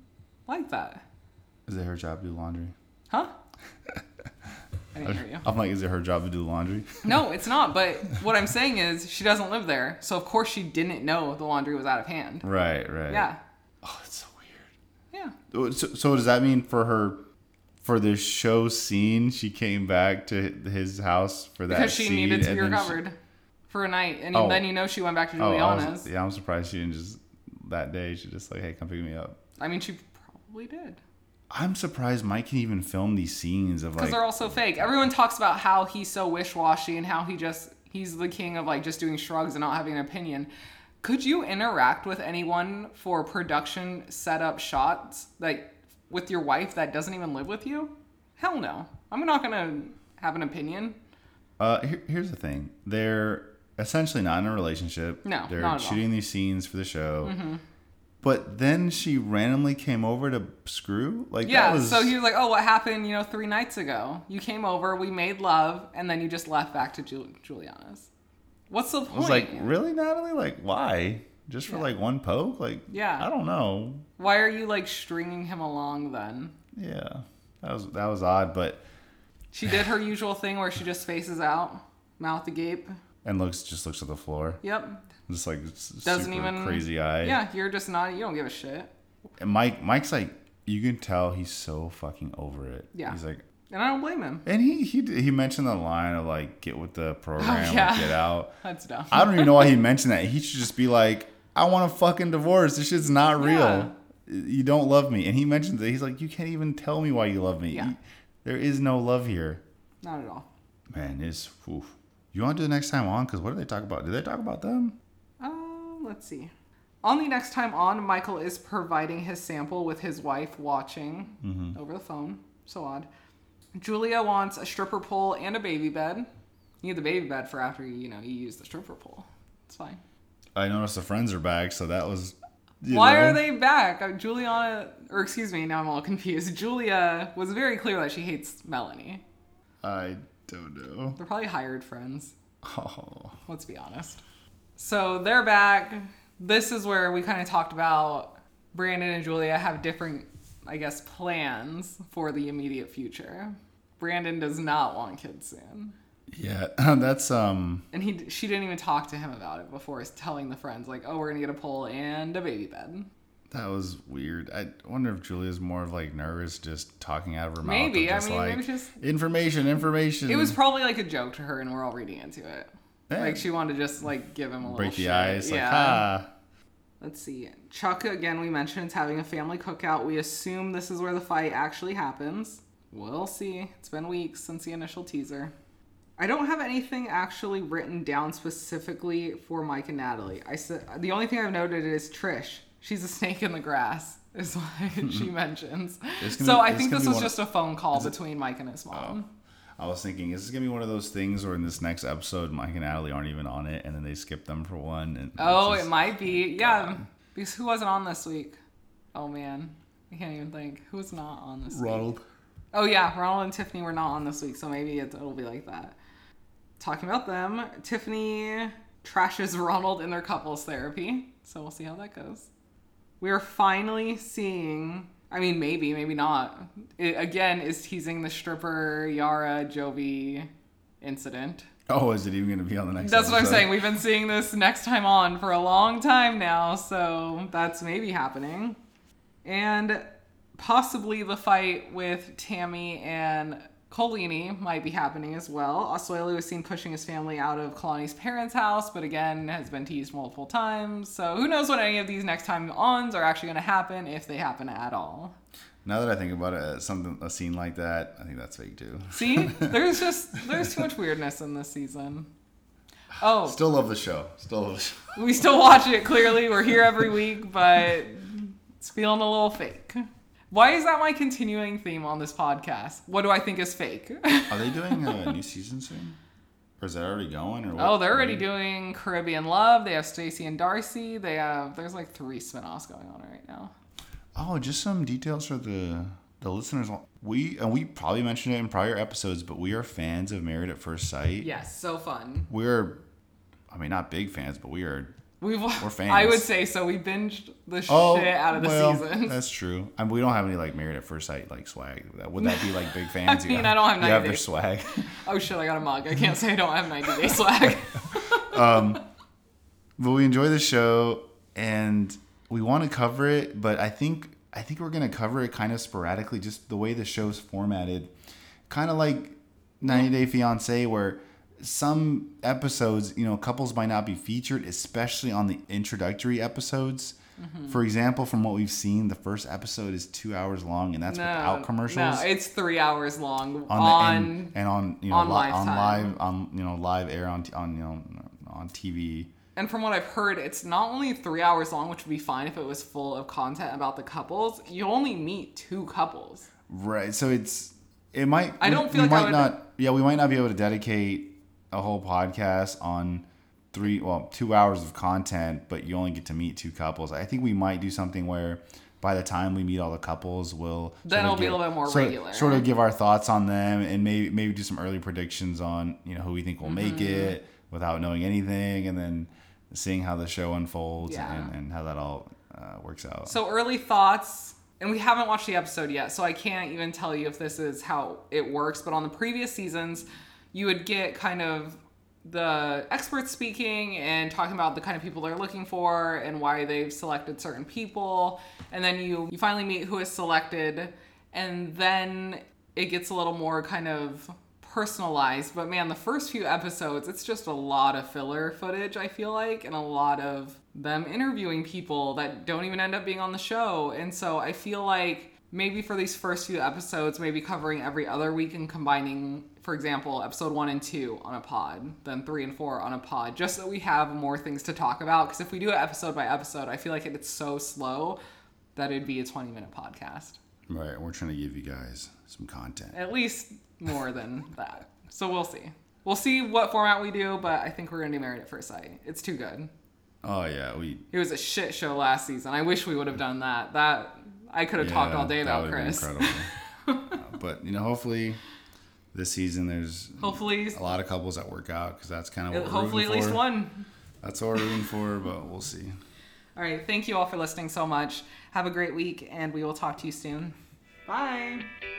like that. Is it her job to do laundry? Huh? I didn't hear you. I'm like, is it her job to do laundry? No, it's not. But what I'm saying is she doesn't live there. So, of course, she didn't know the laundry was out of hand. Right, right. Yeah. Oh, that's so weird. Yeah. So, so does that mean for her, for this show scene, she came back to his house for that Because she scene, needed to be and then she- recovered for a night. And Oh. then you know she went back to Oh, I Juliana's. was, yeah, I'm surprised she didn't just, that day, she just like, hey, come pick me up. I mean, she probably did. I'm surprised Mike can even film these scenes of Because like, they're all so fake. Everyone talks about how he's so wish-washy and how he just, he's the king of like just doing shrugs and not having an opinion. Could you interact with anyone for production setup shots like with your wife that doesn't even live with you? Hell no. I'm not going to have an opinion. uh, here, here's the thing. They're essentially not in a relationship. No, They're not at all. shooting these scenes for the show. Mm-hmm. But then she randomly came over to screw? Like, Yeah, that was... so he was like, oh, what happened, you know, three nights ago? You came over, we made love, and then you just left back to Ju- Juliana's. What's the point? I was like, really, Natalie? Like, why? Just for Yeah. like one poke? Like, Yeah. I don't know. Why are you like stringing him along then? Yeah, that was that was odd, but She did her usual thing where she just faces out, mouth agape. and looks just looks at the floor, Yep. just like s- Doesn't super even crazy eye. Yeah, you're just not. You don't give a shit. And Mike Mike's like, you can tell he's so fucking over it. Yeah. He's like, And I don't blame him. and he he he mentioned the line of like, get with the program, Oh, yeah. or get out. That's dumb. I don't even know why he mentioned that. He should just be like, I want a fucking divorce. This shit's not real. Yeah. You don't love me. And he mentions that. He's like, you can't even tell me why you love me. Yeah. You- there is no love here. Not at all. Man, it's, oof. You want to do the next time on? Because what do they talk about? Did they talk about them? Um, let's see. On the next time on, Michael is providing his sample with his wife watching Mm-hmm. over the phone. So odd. Julia wants a stripper pole and a baby bed. You need the baby bed for after you, you know, you use the stripper pole. It's fine. I noticed the friends are back, so that was... you Why know. are they back? Uh, Juliana, or excuse me, now I'm all confused. Julia was very clear that she hates Melanie. I don't know. They're probably hired friends. Oh. Let's be honest. So they're back. This is where we kind of talked about Brandon and Julia have different, I guess, plans for the immediate future. Brandon does not want kids soon. Yeah, that's... um. And he, she didn't even talk to him about it before telling the friends, like, oh, we're going to get a pole and a baby bed. That was weird. I wonder if Julia's more of like nervous just talking out of her mouth. Maybe. Of I just mean, like, it was just... information, information. It was probably like a joke to her and we're all reading into it. Yeah. Like she wanted to just like give him a break little the shit. ice. Like, Yeah. ha. Let's see. Chuck, again, we mentioned is having a family cookout. We assume this is where the fight actually happens. We'll see. It's been weeks since the initial teaser. I don't have anything actually written down specifically for Mike and Natalie. I said the only thing I've noted is Trish. She's a snake in the grass, is what she mentions. It's gonna So be- I it's think gonna this be was one of- just a phone call between Mike and his mom. I was thinking, is this gonna be one of those things where in this next episode, Mike and Natalie aren't even on it, and then they skip them for one? And Oh, it's it just- might be. Yeah. Because who wasn't on this week? Oh, man. I can't even think. Who was not on this week? Ronald. Oh, yeah. Ronald and Tiffany were not on this week, so maybe it, it'll be like that. Talking about them, Tiffany trashes Ronald in their couples therapy, so we'll see how that goes. We are finally seeing, I mean, maybe, maybe not. It, again, is teasing the stripper Yara Jovi incident. Oh, is it even gonna be on the next? That's what I'm episode? saying. We've been seeing this next time on for a long time now, so that's maybe happening. And possibly the fight with Tammy and Colini might be happening as well. Asuelu was seen pushing his family out of Kalani's parents' house, but again, has been teased multiple times. So who knows what any of these next time ons are actually going to happen, if they happen at all. Now that I think about it, something a scene like that, I think that's fake too. See? There's just, there's too much weirdness in this season. Oh. Still love the show. Still love the show. We still watch it, clearly. We're here every week, but it's feeling a little fake. Why is that my continuing theme on this podcast? What do I think is fake? Are they doing a new season soon? Or is that already going? Or what? Oh, they're already doing Caribbean Love. They have Stacey and Darcy. They have, there's like three spinoffs going on right now. Oh, just some details for the the listeners. We and we probably mentioned it in prior episodes, but we are fans of Married at First Sight. Yes, so fun. We're, I mean, not big fans, but we are. We've, We're fans. I would say so. We binged the Oh, shit out of the well, season. that's true. I mean, we don't have any like Married at First Sight like swag. Would that be like big fans? I mean, You I don't have You have ninety their days. swag. Oh shit, I got a mug. I can't say I don't have ninety day swag. But we enjoy the show and we want to cover it, but I think I think we're gonna cover it kind of sporadically, just the way the show's formatted, kind of like ninety Day Fiancé, where some episodes, you know, couples might not be featured, especially on the introductory episodes. Mm-hmm. For example, from what we've seen, the first episode is two hours long, and that's no, without commercials. No, it's three hours long on, on, the, and, and on you know on li- live on time. live on you know live air on t- on you know on T V. And from what I've heard, it's not only three hours long, which would be fine if it was full of content about the couples. You only meet two couples. Right. So it's it might. I don't we, feel we like I might would- not. Yeah, we might not be able to dedicate a whole podcast on three, well, two hours of content, but you only get to meet two couples. I think we might do something where by the time we meet all the couples, we'll Then sort of it'll be give- a little bit more sort, regular. Sort of give our thoughts on them and maybe maybe do some early predictions on you know who we think will make Mm-hmm. it without knowing anything, and then seeing how the show unfolds Yeah. and, and how that all uh, works out. So early thoughts, and we haven't watched the episode yet, so I can't even tell you if this is how it works, but on the previous seasons, you would get kind of the experts speaking and talking about the kind of people they're looking for and why they've selected certain people. And then you, you finally meet who is selected, and then it gets a little more kind of personalized. But man, the first few episodes, it's just a lot of filler footage, I feel like, and a lot of them interviewing people that don't even end up being on the show. And so I feel like maybe for these first few episodes, maybe covering every other week and combining, for example, episode one and two on a pod, then three and four on a pod, just so we have more things to talk about. Because if we do it episode by episode, I feel like it's so slow that it'd be a twenty minute podcast. Right. We're trying to give you guys some content. At least more than that. So we'll see. We'll see what format we do, but I think we're going to do Married at First Sight. It's too good. Oh, yeah. We. It was a shit show last season. I wish we would have done that. That I could have yeah, talked all day that about would have Chris. been incredible. uh, but, you know, hopefully this season there's Hopefully a lot of couples that work out because that's kind of what we're hopefully at rooting least for. one. That's what we're rooting for, but we'll see. All right. Thank you all for listening so much. Have a great week, and we will talk to you soon. Bye.